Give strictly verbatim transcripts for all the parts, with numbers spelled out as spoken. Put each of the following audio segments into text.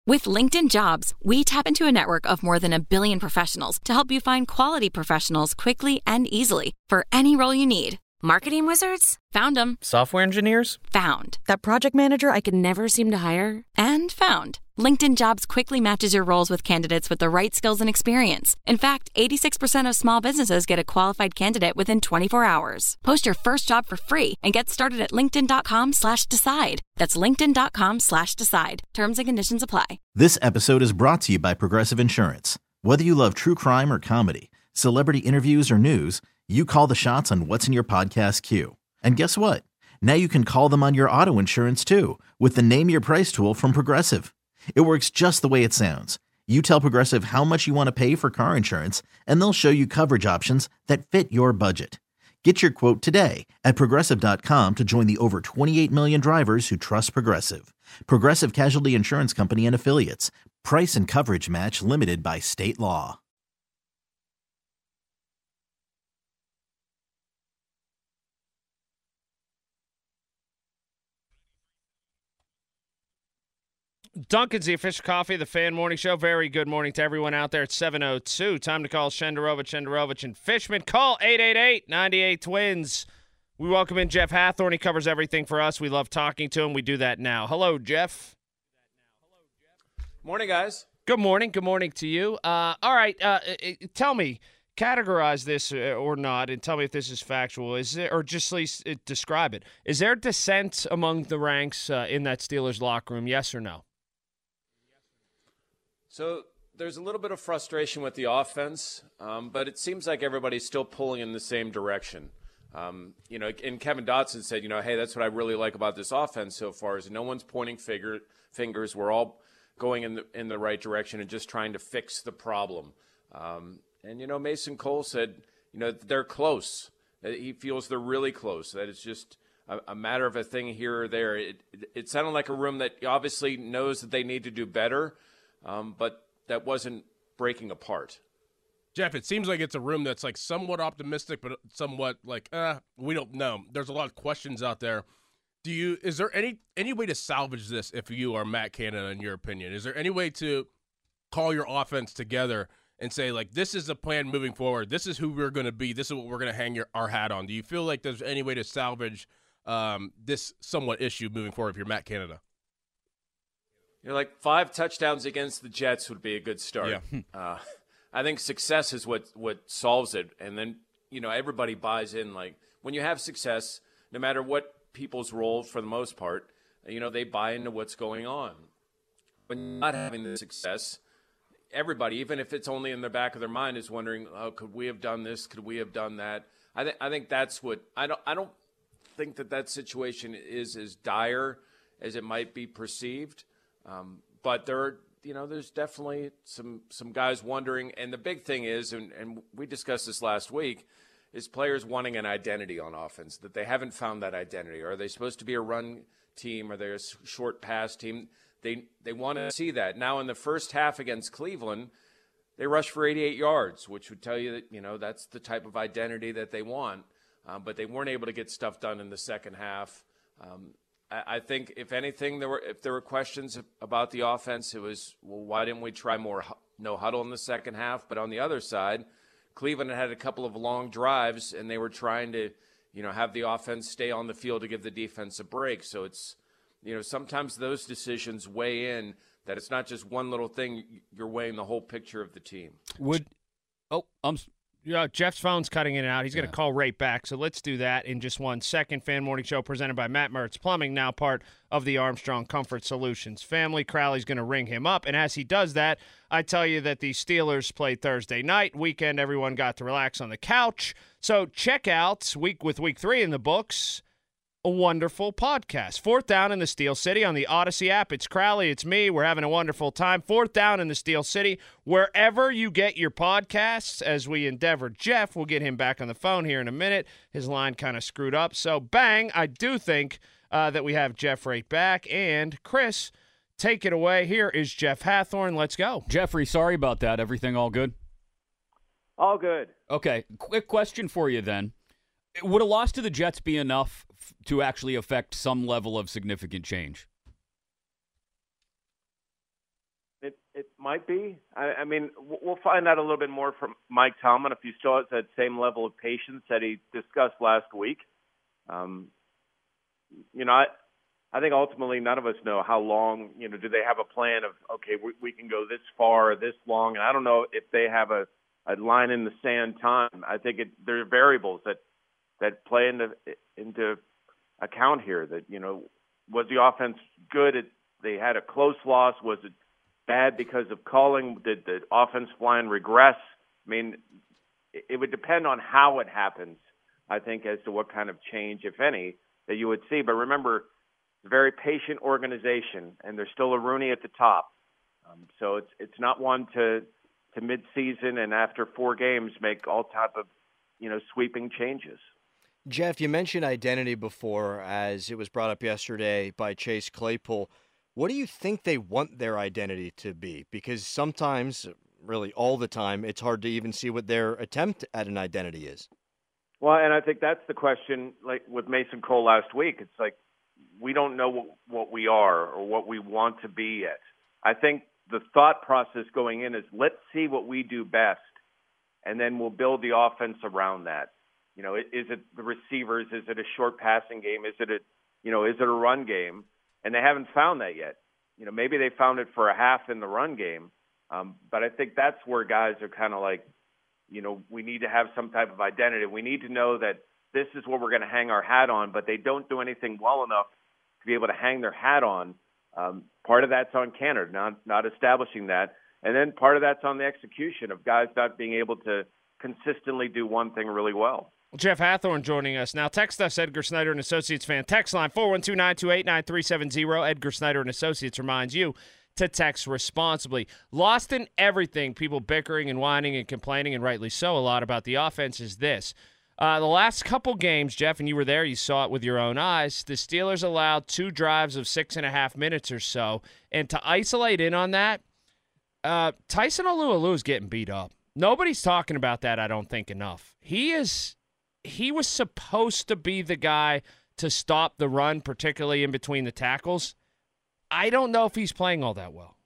With LinkedIn Jobs, we tap into a network of more than a billion professionals to help you find quality professionals quickly and easily for any role you need. Marketing wizards? Found them. Software engineers? Found. That project manager I could never seem to hire? And found. LinkedIn Jobs quickly matches your roles with candidates with the right skills and experience. In fact, eighty-six percent of small businesses get a qualified candidate within twenty-four hours. Post your first job for free and get started at linkedin.com slash decide. That's linkedin.com slash decide. Terms and conditions apply. This episode is brought to you by Progressive Insurance. Whether you love true crime or comedy, celebrity interviews or news, you call the shots on what's in your podcast queue. And guess what? Now you can call them on your auto insurance too with the Name Your Price tool from Progressive. It works just the way it sounds. You tell Progressive how much you want to pay for car insurance, and they'll show you coverage options that fit your budget. Get your quote today at Progressive dot com to join the over twenty-eight million drivers who trust Progressive. Progressive Casualty Insurance Company and Affiliates. Price and coverage match limited by state law. Dunkin's, the official coffee of the Fan Morning Show. Very good morning to everyone out there at seven oh two. Time to call Shenderovich, Shenderovich, and Fishman. Call eight eight eight, nine eight twins. We welcome in Jeff Hathhorn. He covers everything for us. We love talking to him. We do that now. Hello, Jeff. Morning, guys. Good morning. Good morning to you. Uh, all right. Uh, tell me, categorize this or not, and tell me if this is factual. Is there, or just at least describe it. Is there dissent among the ranks uh, in that Steelers locker room? Yes or no? So there's a little bit of frustration with the offense, um, but it seems like everybody's still pulling in the same direction. Um, you know, and Kevin Dotson said, you know, hey, that's what I really like about this offense so far is no one's pointing figure, fingers. We're all going in the in the right direction and just trying to fix the problem. Um, and, you know, Mason Cole said, you know, they're close. He feels they're really close, that it's just a, a matter of a thing here or there. It, it, it sounded like a room that obviously knows that they need to do better. Um, but that wasn't breaking apart. Jeff, it seems like it's a room that's like somewhat optimistic, but somewhat like, uh, we don't know. There's a lot of questions out there. Do you? Is there any any way to salvage this if you are Matt Canada, in your opinion? Is there any way to call your offense together and say, like, this is the plan moving forward. This is who we're going to be. This is what we're going to hang your, our hat on. Do you feel like there's any way to salvage um, this somewhat issue moving forward if you're Matt Canada? You know, like five touchdowns against the Jets would be a good start. Yeah. uh, I think success is what, what solves it. And then, you know, everybody buys in. Like, when you have success, no matter what people's role for the most part, you know, they buy into what's going on. When you're not having the success, everybody, even if it's only in the back of their mind, is wondering, oh, could we have done this? Could we have done that? I, th- I think that's what – I don't I don't think that that situation is as dire as it might be perceived. Um, but there are, you know, there's definitely some some guys wondering. And the big thing is, and, and we discussed this last week, is players wanting an identity on offense, that they haven't found that identity. Are they supposed to be a run team? Are they a short pass team? They they want to see that. Now, in the first half against Cleveland, they rushed for eighty-eight yards, which would tell you that, you know, that's the type of identity that they want. Um, but they weren't able to get stuff done in the second half. Um I think, if anything, there were if there were questions about the offense, it was, well, why didn't we try more no huddle in the second half? But on the other side, Cleveland had a couple of long drives, and they were trying to, you know, have the offense stay on the field to give the defense a break. So it's, you know, sometimes those decisions weigh in, that it's not just one little thing. You're weighing the whole picture of the team. Would oh, I'm. Yeah, Jeff's phone's cutting in and out. He's going to yeah. call right back, so let's do that in just one second. Fan Morning Show presented by Matt Mertz Plumbing, now part of the Armstrong Comfort Solutions family. Crowley's going to ring him up, and as he does that, I tell you that the Steelers played Thursday night. Weekend, everyone got to relax on the couch. So check out, week with week three in the books, a wonderful podcast. Fourth Down in the Steel City on the Odyssey app. It's Crowley, it's me. We're having a wonderful time. Fourth Down in the Steel City, wherever you get your podcasts, as we endeavor. Jeff, we'll get him back on the phone here in a minute. His line kind of screwed up. So, bang, I do think uh, that we have Jeff right back. And, Chris, take it away. Here is Jeff Hathhorn. Let's go. Jeffrey, sorry about that. Everything all good? All good. Okay, quick question for you then. Would a loss to the Jets be enough f- to actually affect some level of significant change? It it might be. I, I mean, we'll find out a little bit more from Mike Tomlin if he still has that same level of patience that he discussed last week. Um, you know, I I think ultimately none of us know how long. You know, do they have a plan of okay, we, we can go this far or this long? And I don't know if they have a, a line in the sand time. I think it, there are variables that that play into into account here. That you know, was the offense good? At, they had a close loss. Was it bad because of calling? Did the offensive line regress? I mean, it would depend on how it happens, I think, as to what kind of change, if any, that you would see. But remember, it's a very patient organization, and there's still a Rooney at the top. Um, so it's it's not one to to mid-season and after four games make all type of, you know, sweeping changes. Jeff, you mentioned identity before, as it was brought up yesterday by Chase Claypool. What do you think they want their identity to be? Because sometimes, really all the time, it's hard to even see what their attempt at an identity is. Well, and I think that's the question, like with Mason Cole last week. It's like we don't know what, what we are or what we want to be yet. I think the thought process going in is let's see what we do best, and then we'll build the offense around that. You know, is it the receivers? Is it a short passing game? Is it a, you know, is it a run game? And they haven't found that yet. You know, maybe they found it for a half in the run game, um, but I think that's where guys are kind of like, you know, we need to have some type of identity. We need to know that this is what we're going to hang our hat on, but they don't do anything well enough to be able to hang their hat on. Um, part of that's on Canada, not not establishing that. And then part of that's on the execution of guys not being able to consistently do one thing really well. Jeff Hathorn joining us now. Text us, Edgar Snyder and Associates fan. Text line four one two, nine two eight, nine three seven zero. Edgar Snyder and Associates reminds you to text responsibly. Lost in everything, people bickering and whining and complaining, and rightly so, a lot about the offense is this. Uh, the last couple games, Jeff, and you were there, you saw it with your own eyes, the Steelers allowed two drives of six and a half minutes or so. And to isolate in on that, uh, Tyson Alualu is getting beat up. Nobody's talking about that, I don't think, enough. He is... He was supposed to be the guy to stop the run, particularly in between the tackles. I don't know if he's playing all that well.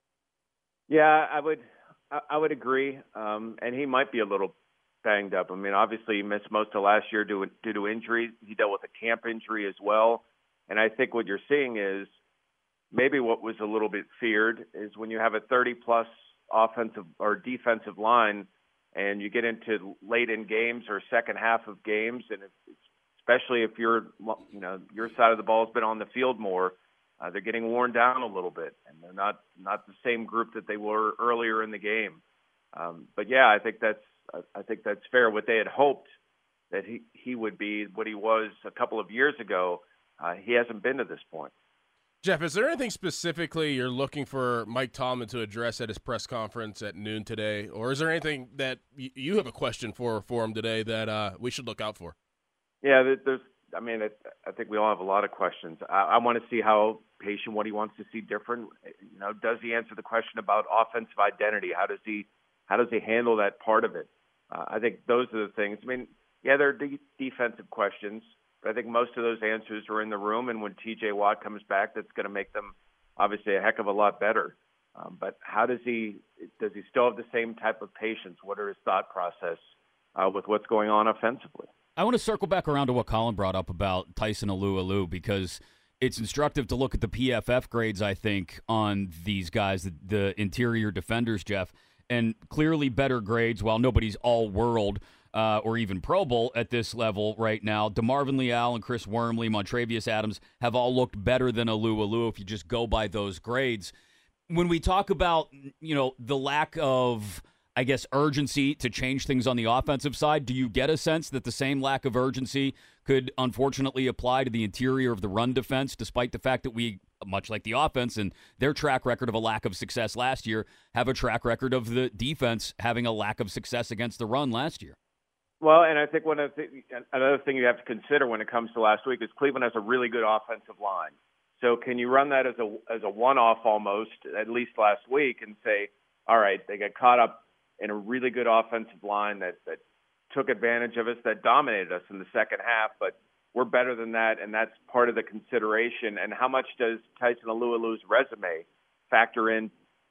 Yeah, I would I would agree. Um, and he might be a little banged up. I mean, obviously he missed most of last year due, due to injuries. He dealt with a camp injury as well. And I think what you're seeing is maybe what was a little bit feared is when you have a thirty-plus offensive or defensive line and you get into late in games or second half of games, and if, especially if you're, you know, your side of the ball has been on the field more, uh, they're getting worn down a little bit, and they're not not the same group that they were earlier in the game. Um, but yeah, I think that's I think that's fair. What they had hoped that he he would be what he was a couple of years ago, uh, he hasn't been to this point. Jeff, is there anything specifically you're looking for Mike Tomlin to address at his press conference at noon today? Or is there anything that y- you have a question for for him today that uh, we should look out for? Yeah, there's, I mean, it, I think we all have a lot of questions. I, I want to see how patient, what he wants to see different. You know, does he answer the question about offensive identity? How does he, how does he handle that part of it? Uh, I think those are the things. I mean, yeah, there are de- defensive questions. I think most of those answers are in the room, and when T J Watt comes back, that's going to make them obviously a heck of a lot better. Um, but how does he – does he still have the same type of patience? What are his thought process uh, with what's going on offensively? I want to circle back around to what Colin brought up about Tyson Alualu, because it's instructive to look at the P F F grades, I think, on these guys, the, the interior defenders, Jeff, and clearly better grades while nobody's all-world – Uh, or even Pro Bowl at this level right now. DeMarvin Leal and Chris Wormley, Montravius Adams have all looked better than Alualu if you just go by those grades. When we talk about, you know, the lack of, I guess, urgency to change things on the offensive side, do you get a sense that the same lack of urgency could unfortunately apply to the interior of the run defense, despite the fact that we, much like the offense and their track record of a lack of success last year, have a track record of the defense having a lack of success against the run last year? Well, and I think one of the, another thing you have to consider when it comes to last week is Cleveland has a really good offensive line. So can you run that as a as a one-off almost, at least last week, and say, all right, they got caught up in a really good offensive line that, that took advantage of us, that dominated us in the second half, but we're better than that, and that's part of the consideration. And how much does Tyson Alualu's resume factor in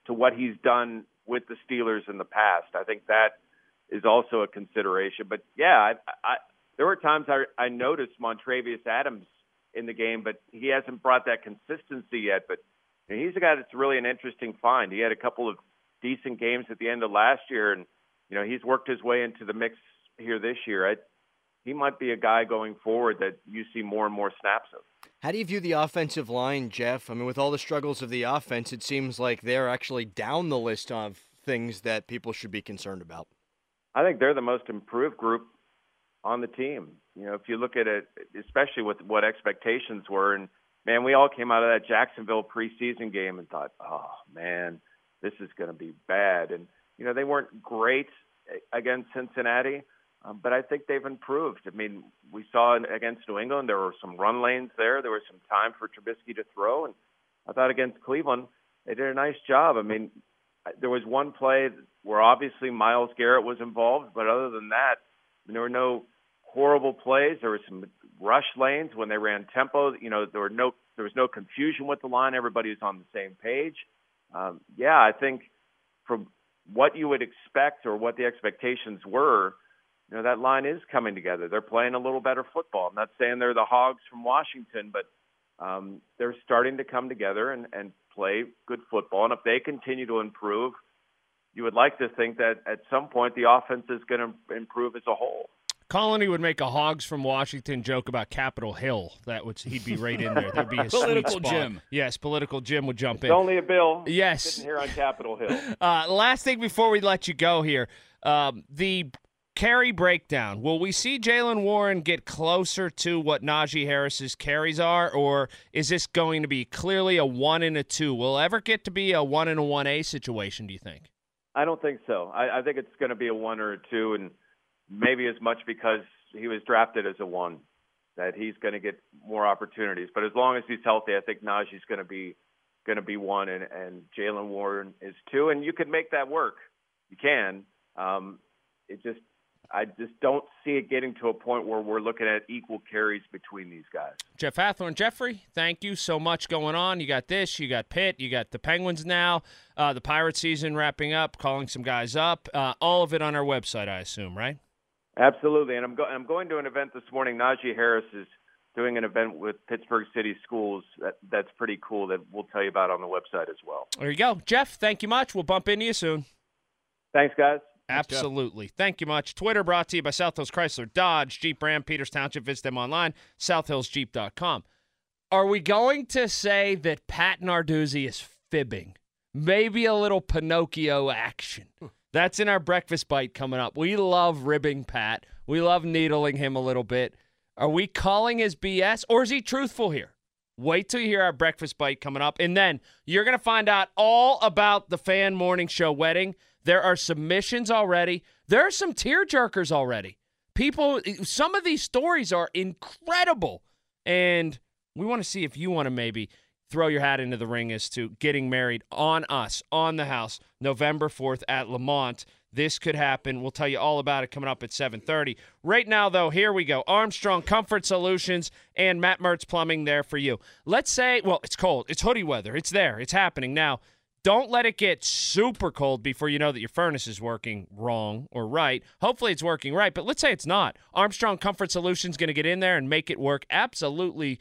to what he's done with the Steelers in the past. I think that is also a consideration. But, yeah, I, I, there were times I, I noticed Montravius Adams in the game, but he hasn't brought that consistency yet. But you know, he's a guy that's really an interesting find. He had a couple of decent games at the end of last year, and, you know, he's worked his way into the mix here this year. I, he might be a guy going forward that you see more and more snaps of. How do you view the offensive line, Jeff? I mean, with all the struggles of the offense, it seems like they're actually down the list of things that people should be concerned about. I think they're the most improved group on the team. You know, if you look at it, especially with what expectations were, and, man, we all came out of that Jacksonville preseason game and thought, oh, man, this is going to be bad. And, you know, they weren't great against Cincinnati, um, but I think they've improved. I mean, we saw against New England, there were some run lanes there. There was some time for Trubisky to throw. And I thought against Cleveland, they did a nice job. I mean, there was one play where obviously Myles Garrett was involved, but other than that, there were no horrible plays. There were some rush lanes when they ran tempo. You know, there were no there was no confusion with the line. Everybody was on the same page. Um, yeah, I think from what you would expect or what the expectations were, you know, that line is coming together. They're playing a little better football. I'm not saying they're the Hogs from Washington, but um, they're starting to come together and, and play good football. And if they continue to improve, you would like to think that at some point the offense is going to improve as a whole. Colony would make a Hogs from Washington joke about Capitol Hill. That would he'd be right in there. There'd be a Political sweet spot. Jim. Yes, political Jim would jump It's in. only a bill. Yes. Sitting here on Capitol Hill. Uh, last thing before we let you go here, um, the carry breakdown. Will we see Jaylen Warren get closer to what Najee Harris's carries are, or is this going to be clearly a one and a two? Will it ever get to be a one and a one A situation, do you think? I don't think so. I, I think it's going to be a one or a two, and maybe as much because he was drafted as a one, that he's going to get more opportunities. But as long as he's healthy, I think Najee's going to be going to be one, and, and Jaylen Warren is two, and you can make that work. You can. Um, it just, I just don't see it getting to a point where we're looking at equal carries between these guys. Jeff Hathhorn. Jeffrey, thank you so much going on. You got this, you got Pitt, you got the Penguins now, uh, the Pirate season wrapping up, calling some guys up. Uh, all of it on our website, I assume, right? Absolutely, and I'm, go- I'm going to an event this morning. Najee Harris is doing an event with Pittsburgh City Schools. That, that's pretty cool that we'll tell you about on the website as well. There you go. Jeff, thank you much. We'll bump into you soon. Thanks, guys. Absolutely. Thank you much. Twitter brought to you by South Hills Chrysler Dodge, Jeep Ram, Peters Township. Visit them online, south hills jeep dot com. Are we going to say that Pat Narduzzi is fibbing? Maybe a little Pinocchio action. That's in our breakfast bite coming up. We love ribbing Pat. We love needling him a little bit. Are we calling his B S, or is he truthful here? Wait till you hear our breakfast bite coming up, and then you're going to find out all about the Fan Morning Show wedding. There are submissions already. There are some tearjerkers already. People, some of these stories are incredible, and we want to see if you want to maybe throw your hat into the ring as to getting married on us, on the house, November fourth at Lamont. This could happen. We'll tell you all about it coming up at seven thirty. Right now, though, here we go. Armstrong Comfort Solutions and Matt Mertz Plumbing there for you. Let's say, well, it's cold. It's hoodie weather. It's there. It's happening now. Don't let it get super cold before you know that your furnace is working wrong or right. Hopefully it's working right, but let's say it's not. Armstrong Comfort Solutions going to get in there and make it work absolutely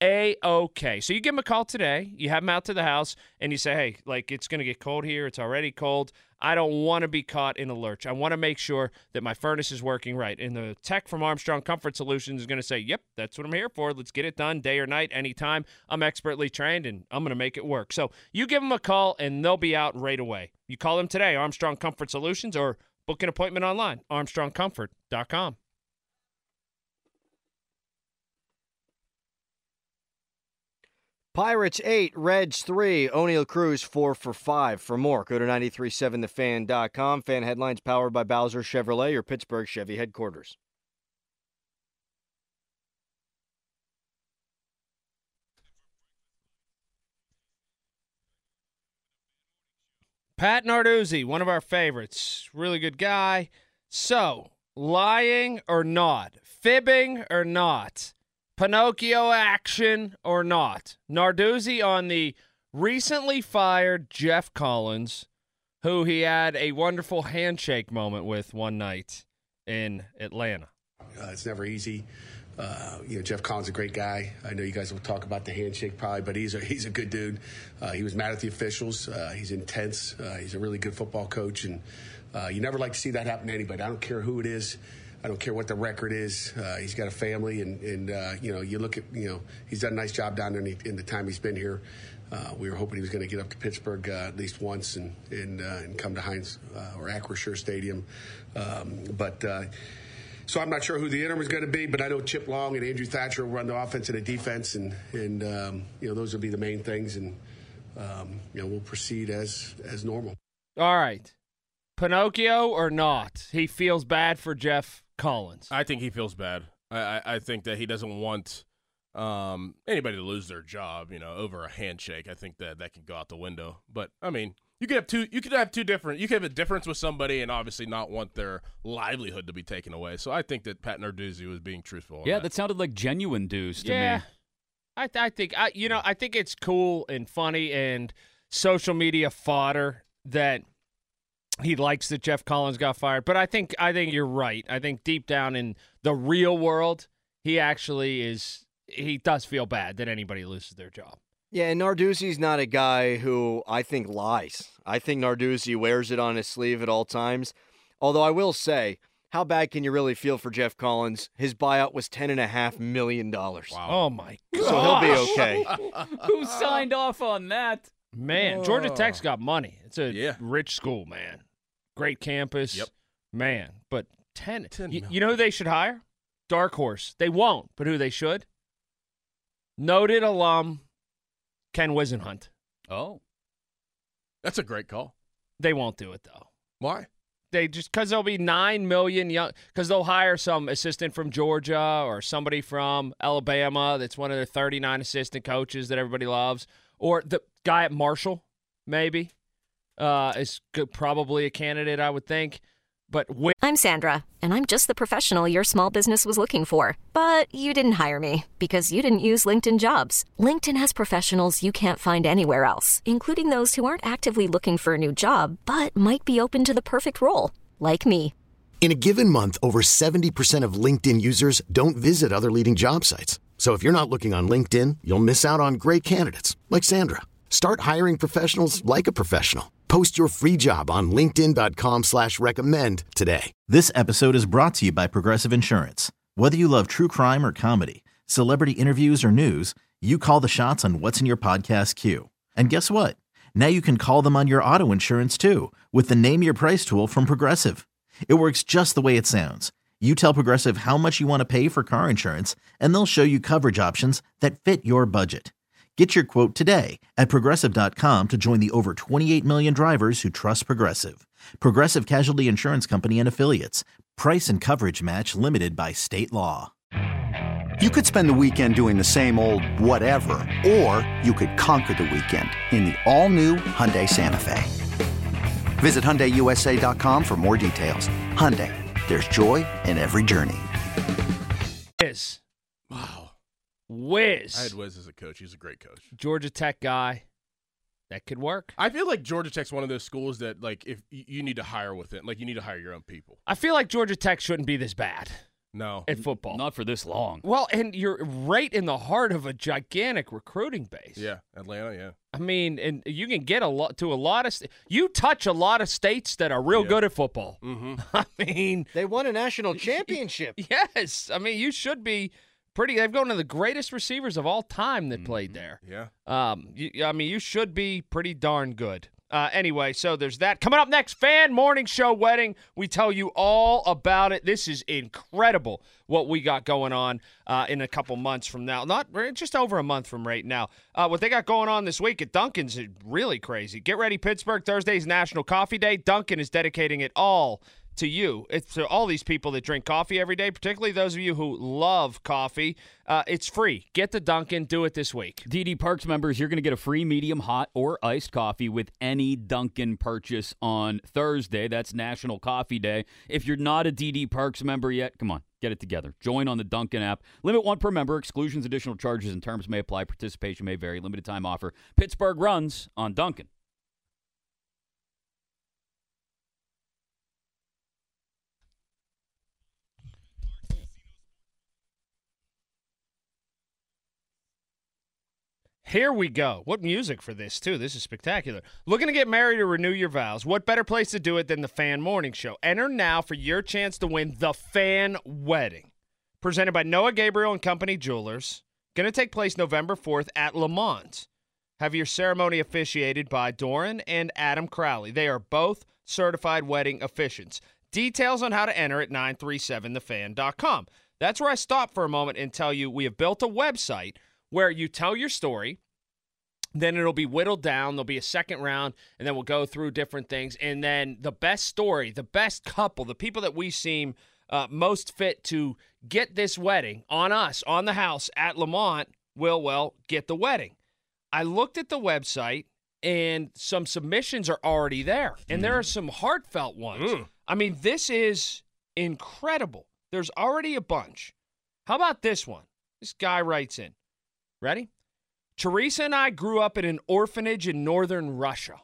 A-okay. So you give them a call today. You have them out to the house, and you say, hey, like, it's going to get cold here. It's already cold. I don't want to be caught in a lurch. I want to make sure that my furnace is working right. And the tech from Armstrong Comfort Solutions is going to say, yep, that's what I'm here for. Let's get it done day or night, anytime. I'm expertly trained, and I'm going to make it work. So you give them a call, and they'll be out right away. You call them today, Armstrong Comfort Solutions, or book an appointment online, armstrong comfort dot com. Pirates eight, Reds three, O'Neal Cruz four for five. For more, go to nine three seven the fan dot com. Fan headlines powered by Bowser Chevrolet, your Pittsburgh Chevy headquarters. Pat Narduzzi, one of our favorites. Really good guy. So, lying or not? Fibbing or not? Pinocchio action or not? Narduzzi on the recently fired Jeff Collins, who he had a wonderful handshake moment with one night in Atlanta. Uh, it's never easy. Uh, you know, Jeff Collins is a great guy. I know you guys will talk about the handshake probably, but he's a, he's a good dude. Uh, he was mad at the officials. Uh, he's intense. Uh, he's a really good football coach, and uh, you never like to see that happen to anybody. I don't care who it is. I don't care what the record is. Uh, he's got a family, and, and uh, you know, you look at, you know, he's done a nice job down there in the, in the time he's been here. Uh, we were hoping he was going to get up to Pittsburgh uh, at least once and and, uh, and come to Heinz uh, or Acrisure Stadium. Um, but uh, so I'm not sure who the interim is going to be, but I know Chip Long and Andrew Thatcher will run the offense and the defense, and and um, you know, those will be the main things, and um, you know, we'll proceed as as normal. All right, Pinocchio or not? He feels bad for Jeff Collins. I think he feels bad. I, I, I think that he doesn't want um, anybody to lose their job, you know, over a handshake. I think that that can go out the window. But I mean, you could have two. You could have two different. You could have a difference with somebody, and obviously not want their livelihood to be taken away. So I think that Pat Narduzzi was being truthful. Yeah, that. that sounded like genuine dues to yeah, me. I th- I think I you know I think it's cool and funny and social media fodder that he likes that Jeff Collins got fired. But I think I think you're right. I think deep down in the real world, he actually is. He does feel bad that anybody loses their job. Yeah, and Narduzzi's not a guy who I think lies. I think Narduzzi wears it on his sleeve at all times. Although I will say, how bad can you really feel for Jeff Collins? His buyout was ten point five million dollars. Wow. Oh, my God. So he'll be okay. Who signed off on that? Man, Georgia Tech's got money. It's a Yeah. rich school, man. Great campus. Yep. Man, but ten. ten you, million. you know who they should hire? Dark Horse. They won't, but who they should? Noted alum Ken Wisenhunt. Oh. That's a great call. They won't do it, though. Why? They just because there'll be nine million young because they'll hire some assistant from Georgia or somebody from Alabama that's one of their thirty-nine assistant coaches that everybody loves, or the guy at Marshall maybe uh, is good, probably a candidate I would think. But when- I'm Sandra, and I'm just the professional your small business was looking for. But you didn't hire me because you didn't use LinkedIn Jobs. LinkedIn has professionals you can't find anywhere else, including those who aren't actively looking for a new job, but might be open to the perfect role, like me. In a given month, over seventy percent of LinkedIn users don't visit other leading job sites. So if you're not looking on LinkedIn, you'll miss out on great candidates, like Sandra. Start hiring professionals like a professional. Post your free job on linkedin.com slash recommend today. This episode is brought to you by Progressive Insurance. Whether you love true crime or comedy, celebrity interviews or news, you call the shots on what's in your podcast queue. And guess what? Now you can call them on your auto insurance too with the Name Your Price tool from Progressive. It works just the way it sounds. You tell Progressive how much you want to pay for car insurance, and they'll show you coverage options that fit your budget. Get your quote today at Progressive dot com to join the over twenty-eight million drivers who trust Progressive. Progressive Casualty Insurance Company and Affiliates. Price and coverage match limited by state law. You could spend the weekend doing the same old whatever, or you could conquer the weekend in the all-new Hyundai Santa Fe. Visit Hyundai U S A dot com for more details. Hyundai, there's joy in every journey. Wiz. Wow. Wiz. I had Wiz as a coach. He's a great coach. Georgia Tech guy. That could work. I feel like Georgia Tech's one of those schools that, like, if you need to hire within, like, you need to hire your own people. I feel like Georgia Tech shouldn't be this bad. No. At football. Not for this long. Well, and you're right in the heart of a gigantic recruiting base. Yeah, Atlanta, yeah. I mean, and you can get a lot to a lot of st- you touch a lot of states that are real Yeah. good at football. Mm-hmm. I mean, They won a national championship. yes. I mean, you should be pretty. They've gone to the greatest receivers of all time that played there. Yeah. Um, you, I mean, you should be pretty darn good. Uh, anyway, so there's that. Coming up next, Fan Morning Show Wedding. We tell you all about it. This is incredible what we got going on uh, in a couple months from now. Not just over a month from right now. Uh, what they got going on this week at Dunkin's is really crazy. Get ready, Pittsburgh. Thursday's National Coffee Day. Dunkin' is dedicating it all to you. It's to all these people that drink coffee every day, particularly those of you who love coffee. Uh, it's free. Get the Dunkin'. Do it this week. D D Perks members, you're going to get a free medium hot or iced coffee with any Dunkin' purchase on Thursday. That's National Coffee Day. If you're not a D D Perks member yet, come on. Get it together. Join on the Dunkin' app. Limit one per member. Exclusions, additional charges, and terms may apply. Participation may vary. Limited time offer. Pittsburgh runs on Dunkin'. Here we go. What music for this, too. This is spectacular. Looking to get married or renew your vows? What better place to do it than the Fan Morning Show? Enter now for your chance to win the Fan Wedding. Presented by Noah Gabriel and Company Jewelers. Going to take place November fourth at Lamont. Have your ceremony officiated by Doran and Adam Crowley. They are both certified wedding officiants. Details on how to enter at nine three seven the fan dot com. That's where I stop for a moment and tell you we have built a website where you tell your story, then it'll be whittled down, there'll be a second round, and then we'll go through different things, and then the best story, the best couple, the people that we seem uh, most fit to get this wedding on us, on the house at Lamont, will, well, get the wedding. I looked at the website, and some submissions are already there, and there are some heartfelt ones. Mm. I mean, this is incredible. There's already a bunch. How about this one? This guy writes in. Ready? Teresa and I grew up in an orphanage in northern Russia.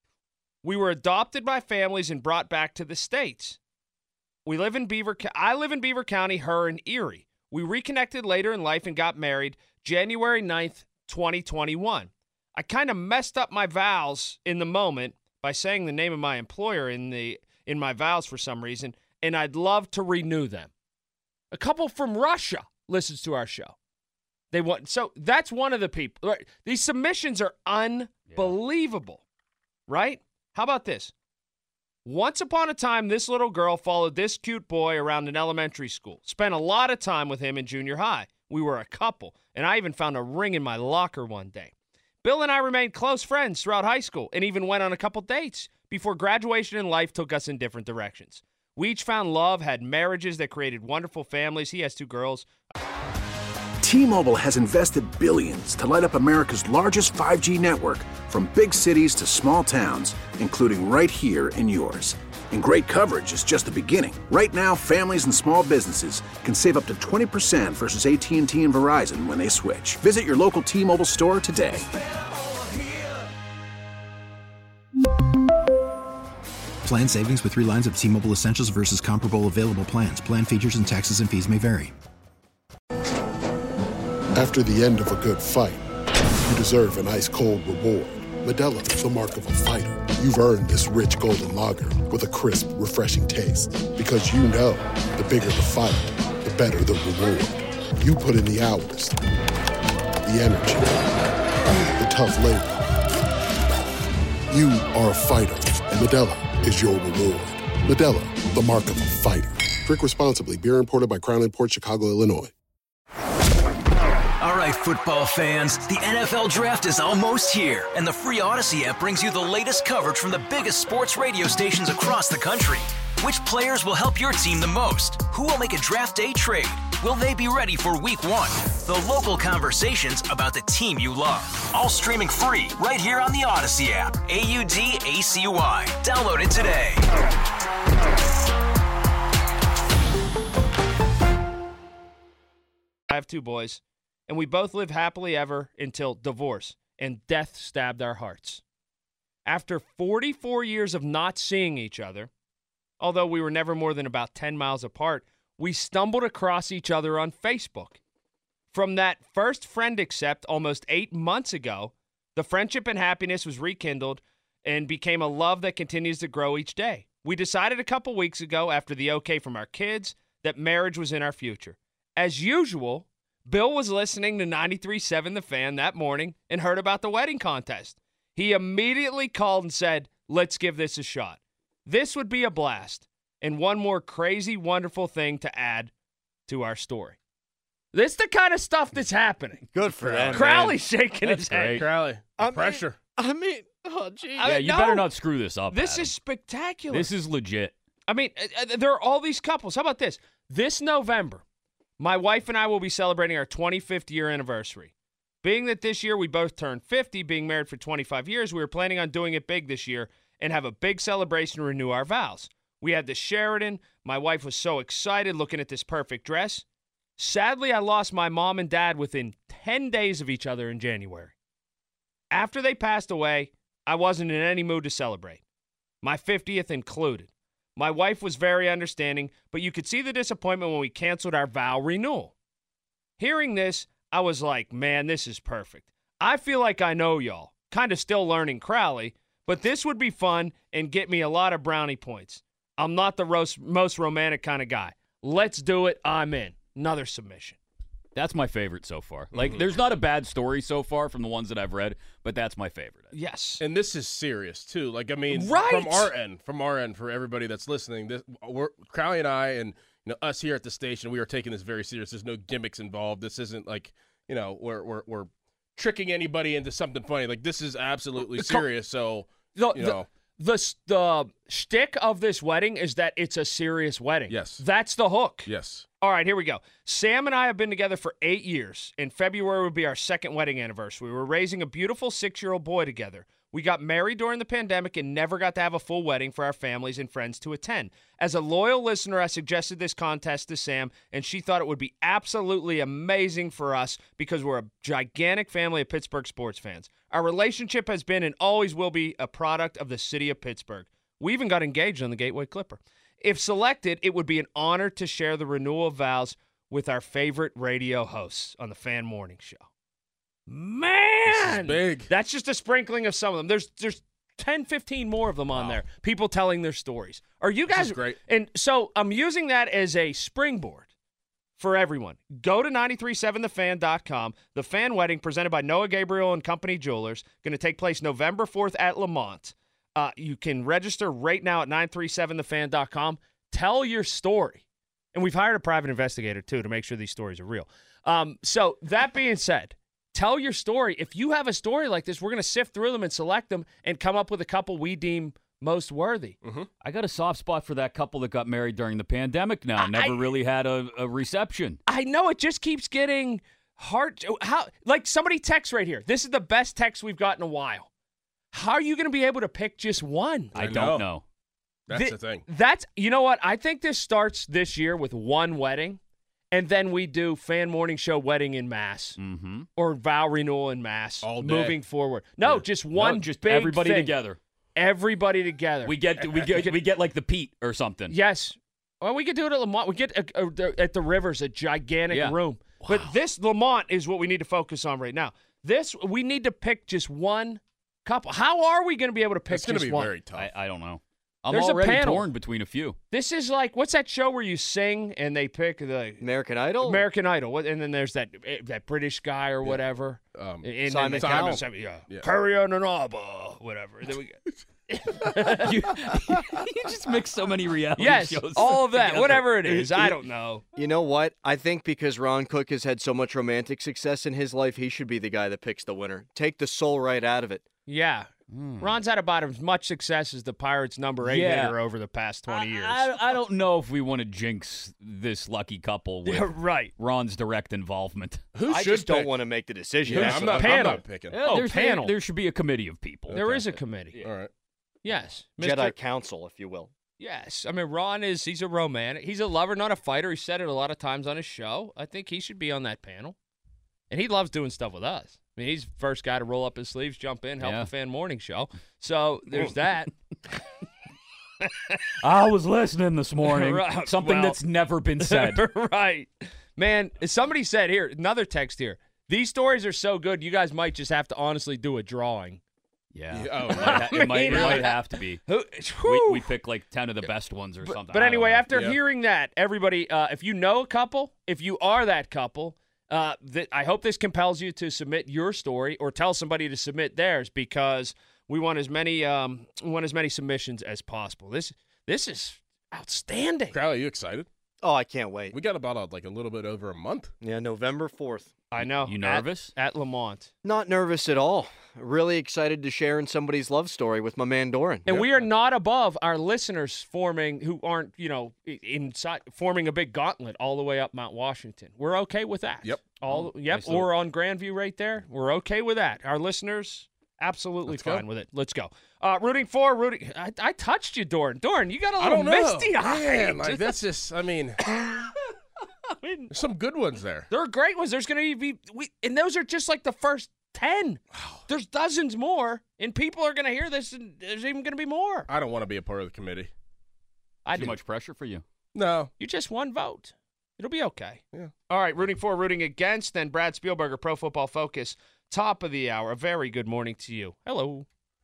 We were adopted by families and brought back to the States. We live in Beaver. I live in Beaver County, her in Erie. We reconnected later in life and got married January ninth, twenty twenty-one. I kind of messed up my vows in the moment by saying the name of my employer in the in my vows for some reason, and I'd love to renew them. A couple from Russia listens to our show. They want so that's one of the people. Right? These submissions are unbelievable, yeah. Right? How about this? Once upon a time, this little girl followed this cute boy around an elementary school. Spent a lot of time with him in junior high. We were a couple, and I even found a ring in my locker one day. Bill and I remained close friends throughout high school and even went on a couple dates before graduation and life took us in different directions. We each found love, had marriages that created wonderful families. He has two girls. T-Mobile has invested billions to light up America's largest five G network, from big cities to small towns, including right here in yours. And great coverage is just the beginning. Right now, families and small businesses can save up to twenty percent versus A T and T and Verizon when they switch. Visit your local T-Mobile store today. Plan savings with three lines of T-Mobile Essentials versus comparable available plans. Plan features and taxes and fees may vary. After the end of a good fight, you deserve an ice-cold reward. Modelo is the mark of a fighter. You've earned this rich golden lager with a crisp, refreshing taste. Because you know, the bigger the fight, the better the reward. You put in the hours, the energy, the tough labor. You are a fighter, and Modelo is your reward. Modelo, the mark of a fighter. Drink responsibly. Beer imported by Crown Imports, Chicago, Illinois. All right, football fans, the N F L Draft is almost here, and the free Odyssey app brings you the latest coverage from the biggest sports radio stations across the country. Which players will help your team the most? Who will make a draft day trade? Will they be ready for week one? The local conversations about the team you love. All streaming free right here on the Odyssey app. A U D A C Y. Download it today. I have two boys, and we both lived happily ever until divorce and death stabbed our hearts. After forty-four years of not seeing each other, although we were never more than about ten miles apart, we stumbled across each other on Facebook. From that first friend accept almost eight months ago, the friendship and happiness was rekindled and became a love that continues to grow each day. We decided a couple weeks ago, after the okay from our kids, that marriage was in our future. As usual, Bill was listening to ninety-three point seven The Fan that morning and heard about the wedding contest. He immediately called and said, let's give this a shot. This would be a blast, and one more crazy, wonderful thing to add to our story. This is the kind of stuff that's happening. Good for them. Crowley's shaking That's his great. head. Crowley, I pressure. Mean, I mean, oh, geez. Yeah, you no. better not screw this up. This Adam. is spectacular. This is legit. I mean, uh, there are all these couples. How about this? This November, my wife and I will be celebrating our twenty-fifth year anniversary. Being that this year we both turned fifty, being married for twenty-five years, we were planning on doing it big this year and have a big celebration to renew our vows. We had the Sheraton. My wife was so excited looking at this perfect dress. Sadly, I lost my mom and dad within ten days of each other in January. After they passed away, I wasn't in any mood to celebrate, my fiftieth included. My wife was very understanding, but you could see the disappointment when we canceled our vow renewal. Hearing this, I was like, man, this is perfect. I feel like I know y'all. Kind of still learning Crowley, but this would be fun and get me a lot of brownie points. I'm not the ro- most romantic kind of guy. Let's do it. I'm in. Another submission. That's my favorite so far. Like, Mhm. there's not a bad story so far from the ones that I've read, but that's my favorite. Yes. And this is serious, too. Like, I mean, Right. from our end, from our end, for everybody that's listening, this, we're, Crowley and I and you know us here at the station, we are taking this very serious. There's no gimmicks involved. This isn't like, you know, we're, we're, we're tricking anybody into something funny. Like, this is absolutely serious, so, The, you the, know. the, the shtick of this wedding is that it's a serious wedding. Yes. That's the hook. Yes. All right, here we go. Sam and I have been together for eight years. In February would be our second wedding anniversary. We're raising a beautiful six-year-old boy together. We got married during the pandemic and never got to have a full wedding for our families and friends to attend. As a loyal listener, I suggested this contest to Sam, and she thought it would be absolutely amazing for us because we're a gigantic family of Pittsburgh sports fans. Our relationship has been and always will be a product of the city of Pittsburgh. We even got engaged on the Gateway Clipper. If selected, it would be an honor to share the renewal of vows with our favorite radio hosts on the Fan Morning Show. Man! Big. That's just a sprinkling of some of them. There's there's ten, fifteen more of them on Wow. there. People telling their stories. Are you This guys is great. And so I'm using that as a springboard for everyone. Go to nine three seven the fan dot com. The Fan Wedding presented by Noah Gabriel and Company Jewelers going to take place November fourth at Lamont. Uh, you can register right now at nine three seven the fan dot com. Tell your story. And we've hired a private investigator, too, to make sure these stories are real. Um, so that being said, tell your story. If you have a story like this, we're going to sift through them and select them and come up with a couple we deem most worthy. Mm-hmm. I got a soft spot for that couple that got married during the pandemic now. Never I- really had a, a reception. I know it just keeps getting hard. How, like somebody texts right here. This is the best text we've got in a while. How are you going to be able to pick just one? I, I don't know. know. That's Thi- the thing. That's, you know what? I think this starts this year with one wedding, and then we do Fan Morning Show wedding in mass Mm-hmm. or vow renewal in mass All day. moving forward. No, Yeah. just one, No, just big everybody thing. together. Everybody together. We get we get we get like the Pete or something. Yes. Well, we could do it at Lamont. We get a, a, at the Rivers, a gigantic Yeah. room. But this Lamont is what we need to focus on right now. This, we need to pick just one couple. How are we going to be able to pick It's going just to be one? very tough. I, I don't know. I'm There's a already panel. torn between a few. This is like, what's that show where you sing and they pick the American Idol? American Idol? What- And then there's that eh, that British guy or whatever. Um, And Simon then- Cowell. Simon- yeah. Yeah. Curry on an arbor, whatever. Then we you, you just mix so many reality yes, shows. all of that, together. whatever it is. I don't know. You know what? I think because Ron Cook has had so much romantic success in his life, he should be the guy that picks the winner. Take the soul right out of it. Yeah. Ron's had about as much success as the Pirates' number eight Yeah. hitter over the past twenty years. I, I don't know if we want to jinx this lucky couple with right. Ron's direct involvement. Who I should just don't pick? want to make the decision. Yeah, That's I'm what- not, I'm Panel. not picking. Yeah, Oh, there's, panel. There, there should be a committee of people. There is a committee. All right. Yes. Jedi Mister Council, if you will. Yes. I mean, Ron is, he's a romantic. He's a lover, not a fighter. He said it a lot of times on his show. I think he should be on that panel. And he loves doing stuff with us. I mean, he's the first guy to roll up his sleeves, jump in, help Yeah. the Fan Morning Show. So there's that. I was listening this morning. Right, Something well- that's never been said. right. Man, somebody said here, another text here. These stories are so good, you guys might just have to honestly do a drawing. Yeah. Yeah, oh, it, might ha- it, might, it mean, might have to be. Who- We, whew. we pick like ten of the best ones or something. But I anyway, don't know. after Yeah. hearing that, everybody, uh, if you know a couple, if you are that couple, uh, that I hope this compels you to submit your story or tell somebody to submit theirs because we want as many um, we want as many submissions as possible. This this is outstanding. Crowley, are you excited? Oh, I can't wait. We got about a, like a little bit over a month. Yeah, November fourth. I know. You At- nervous? At, Lamont. Not nervous at all. Really excited to share in somebody's love story with my man Doran. And we are not above our listeners forming who aren't, you know, i- inside forming a big gauntlet all the way up Mount Washington. We're okay with that. Yep. All Oh, yep. nice little- Or on Grandview right there. We're okay with that. Our listeners Absolutely Let's fine go. with it. Let's go. Uh, rooting for, rooting. I, I touched you, Doran. Doran, you got a I little don't know. misty eye. Man, like, that's just, I mean, I mean, there's some good ones there. there are great ones. There's going to be, we, and those are just like the first ten. There's dozens more, and people are going to hear this, and there's even going to be more. I don't want to be a part of the committee. I Too do. much pressure for you. No. You just one vote. It'll be okay. Yeah. All right, rooting for, rooting against, then Brad Spielberger, Pro Football Focus, top of the hour. A very good morning to you. Hello.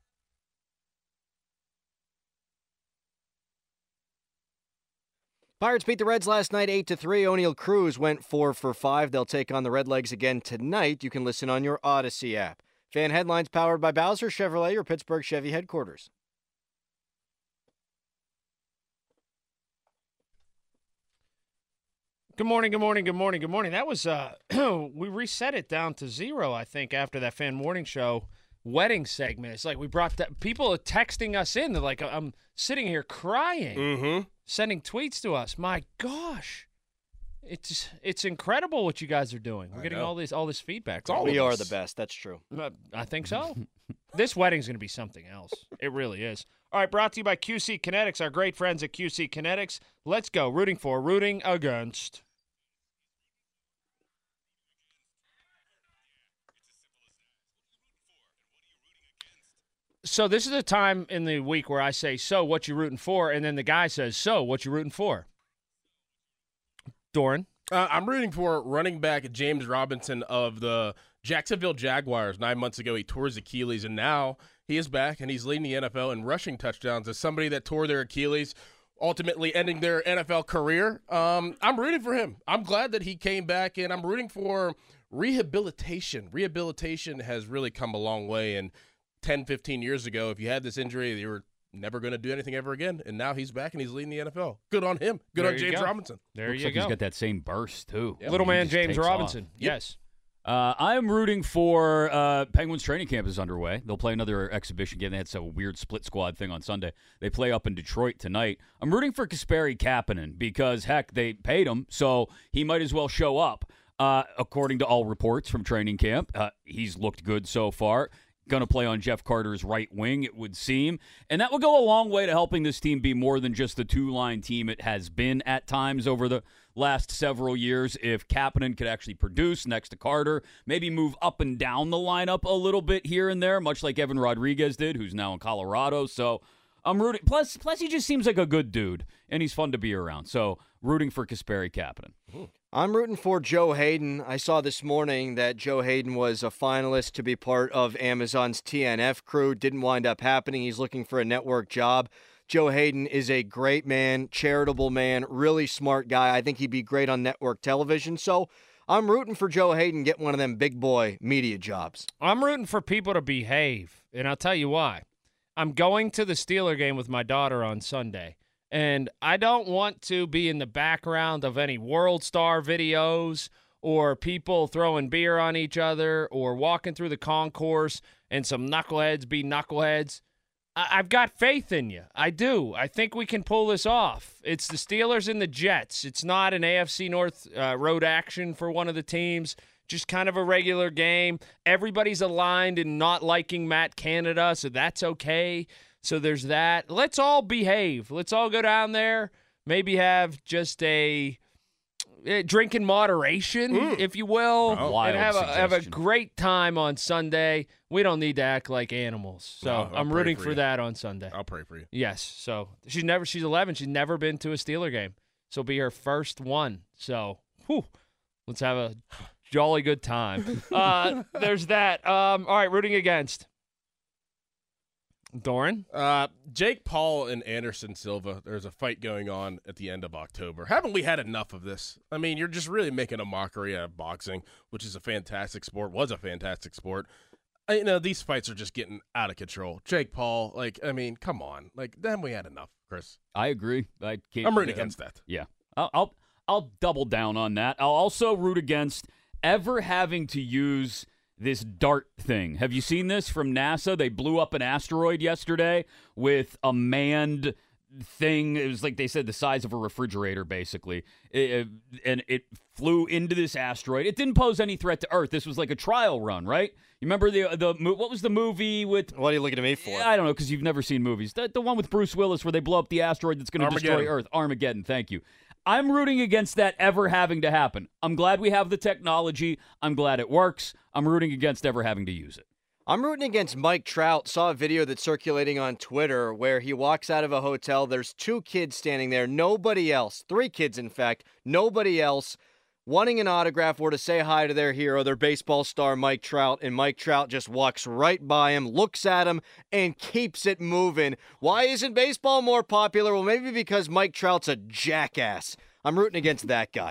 Pirates beat the Reds last night eight to three. O'Neal Cruz went four for five. They'll take on the Redlegs again tonight. You can listen on your Odyssey app. Fan headlines powered by Bowser Chevrolet, your Pittsburgh Chevy headquarters. Good morning, good morning, good morning, good morning. That was, uh, we reset it down to zero, I think, after that Fan Morning Show wedding segment. It's like we brought that, people are texting us in. They're like, I'm sitting here crying, mm-hmm. sending tweets to us. My gosh. It's it's incredible what you guys are doing. We're I getting know. all this all this feedback. It's all We of are us. the best. That's true. Uh, I think so. This wedding's going to be something else. It really is. All right, brought to you by Q C Kinetics, our great friends at Q C Kinetics. Let's go. Rooting for, rooting against. So this is the time in the week where I say, so what you rooting for? And then the guy says, so what you rooting for? Doran? Uh, I'm rooting for running back James Robinson of the Jacksonville Jaguars. Nine months ago, he tore his Achilles, and now he is back, and he's leading the N F L in rushing touchdowns as somebody that tore their Achilles, ultimately ending their N F L career. Um, I'm rooting for him. I'm glad that he came back, and I'm rooting for rehabilitation. Rehabilitation has really come a long way, and ten, fifteen years ago, if you had this injury, you were never going to do anything ever again, and now he's back and he's leading the N F L. Good on him. Good There on you James go. Robinson. There Looks you like go. he's got that same burst, too. Yep. Little I mean, he man just James takes Robinson. off. Yes. Uh, I am rooting for uh, Penguins training camp is underway. They'll play another exhibition game. They had some weird split squad thing on Sunday. They play up in Detroit tonight. I'm rooting for Kasperi Kapanen because, heck, they paid him, so he might as well show up. Uh, according to all reports from training camp, uh, he's looked good so far. Going to play on Jeff Carter's right wing, it would seem. And that will go a long way to helping this team be more than just the two-line team it has been at times over the last several years. If Kapanen could actually produce next to Carter, maybe move up and down the lineup a little bit here and there, much like Evan Rodriguez did, who's now in Colorado. So I'm rooting. Plus, plus he just seems like a good dude, and he's fun to be around. So rooting for Kasperi Kapanen. I'm rooting for Joe Hayden. I saw this morning that Joe Hayden was a finalist to be part of Amazon's T N F crew. Didn't wind up happening. He's looking for a network job. Joe Hayden is a great man, charitable man, really smart guy. I think he'd be great on network television. So I'm rooting for Joe Hayden get one of them big boy media jobs. I'm rooting for people to behave, and I'll tell you why. I'm going to the Steeler game with my daughter on Sunday, and I don't want to be in the background of any World Star videos or people throwing beer on each other or walking through the concourse and some knuckleheads be knuckleheads. I- I've got faith in you. I do. I think we can pull this off. It's the Steelers and the Jets. It's not an A F C North uh, road action for one of the teams. Just kind of a regular game. Everybody's aligned in not liking Matt Canada, so that's okay. So there's that. Let's all behave. Let's all go down there. Maybe have just a uh, drink in moderation, Mm. if you will, Oh, wild and have a, have a suggestion. great time on Sunday. We don't need to act like animals. So No, I'll I'm pray rooting for for you. that on Sunday. I'll pray for you. Yes. So she's never. She's eleven. She's never been to a Steeler game. So it'll be her first one. So, whew, let's have a jolly good time. Uh, there's that. Um, all right, rooting against. Doran? Uh, Jake Paul and Anderson Silva, there's a fight going on at the end of October. Haven't we had enough of this? I mean, you're just really making a mockery out of boxing, which is a fantastic sport, was a fantastic sport. I, you know, these fights are just getting out of control. Jake Paul, like, I mean, come on. Like, then we had enough, Chris. I agree. I can't. I'm rooting I'm- against that. Yeah, I'll, I'll I'll double down on that. I'll also root against ever having to use this DART thing. Have you seen this from NASA? They blew up an asteroid yesterday with a manned thing. It was like they said the size of a refrigerator, basically. It, and it flew into this asteroid. It didn't pose any threat to Earth. This was like a trial run, right? You remember the the what was the movie with? What are you looking at me for? I don't know, because you've never seen movies. The, the one with Bruce Willis where they blow up the asteroid that's going to destroy Earth. Armageddon, thank you. I'm rooting against that ever having to happen. I'm glad we have the technology. I'm glad it works. I'm rooting against ever having to use it. I'm rooting against Mike Trout. Saw a video that's circulating on Twitter where he walks out of a hotel. There's two kids standing there, nobody else. Three kids, in fact, nobody else wanting an autograph or to say hi to their hero, their baseball star, Mike Trout. And Mike Trout just walks right by him, looks at him, and keeps it moving. Why isn't baseball more popular? Well, maybe because Mike Trout's a jackass. I'm rooting against that guy.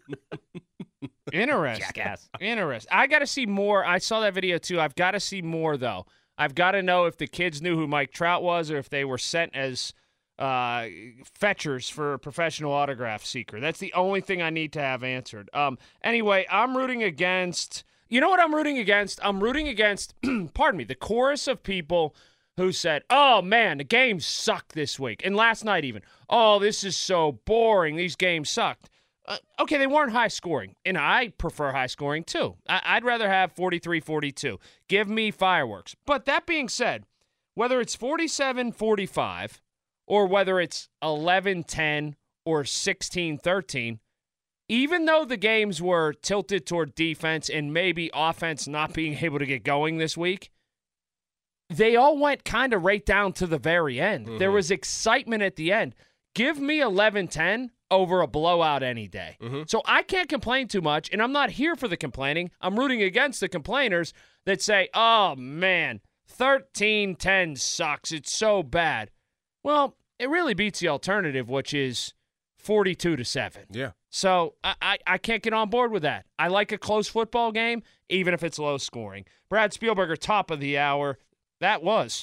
Interesting. Jackass. Interesting. I got to see more. I saw that video too. I've got to see more, though. I've got to know if the kids knew who Mike Trout was or if they were sent as uh, fetchers for a professional autograph seeker. That's the only thing I need to have answered. Um. Anyway, I'm rooting against – you know what I'm rooting against? I'm rooting against, pardon me, the chorus of people who said, oh, man, the games suck this week. And last night even, oh, this is so boring. These games sucked. Uh, okay, they weren't high scoring, and I prefer high scoring too. I- I'd rather have forty-three forty-two. Give me fireworks. But that being said, whether it's forty-seven forty-five or whether it's eleven ten or sixteen thirteen, even though the games were tilted toward defense and maybe offense not being able to get going this week, they all went kind of right down to the very end. Mm-hmm. There was excitement at the end. Give me eleven ten over a blowout any day. Mm-hmm. So I can't complain too much, and I'm not here for the complaining. I'm rooting against the complainers that say, oh, man, thirteen ten sucks. It's so bad. Well, it really beats the alternative, which is forty-two to seven. Yeah. So I, I, I can't get on board with that. I like a close football game, even if it's low scoring. Brad Spielberger, top of the hour. That was.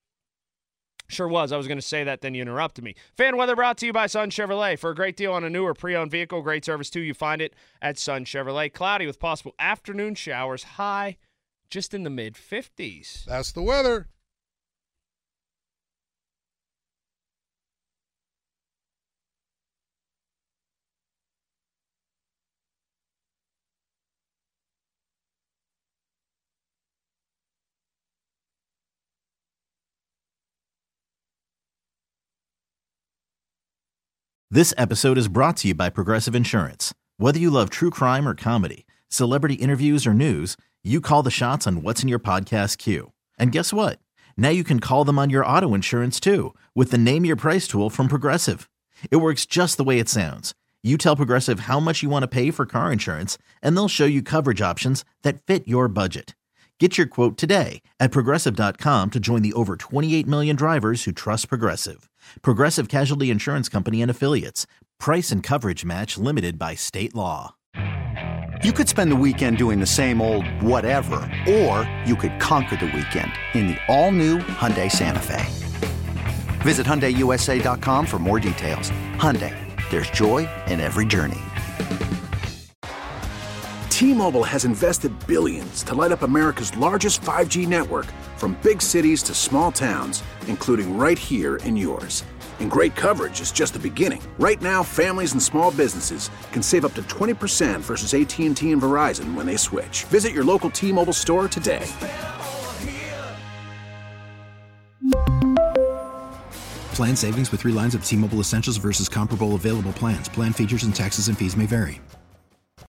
Sure was. I was going to say that, then you interrupted me. Fan weather brought to you by Sun Chevrolet. For a great deal on a new or pre-owned vehicle, great service too, you find it at Sun Chevrolet. Cloudy with possible afternoon showers, high just in the mid fifties. That's the weather. This episode is brought to you by Progressive Insurance. Whether you love true crime or comedy, celebrity interviews or news, you call the shots on what's in your podcast queue. And guess what? Now you can call them on your auto insurance too with the Name Your Price tool from Progressive. It works just the way it sounds. You tell Progressive how much you want to pay for car insurance, and they'll show you coverage options that fit your budget. Get your quote today at Progressive dot com to join the over twenty-eight million drivers who trust Progressive. Progressive Casualty Insurance Company and Affiliates. Price and coverage match limited by state law. You could spend the weekend doing the same old whatever, or you could conquer the weekend in the all-new Hyundai Santa Fe. Visit Hyundai U S A dot com for more details. Hyundai, there's joy in every journey. T-Mobile has invested billions to light up America's largest five G network, from big cities to small towns, including right here in yours. And great coverage is just the beginning. Right now, families and small businesses can save up to twenty percent versus A T and T and Verizon when they switch. Visit your local T-Mobile store today. Plan savings with three lines of T-Mobile Essentials versus comparable available plans. Plan features and taxes and fees may vary.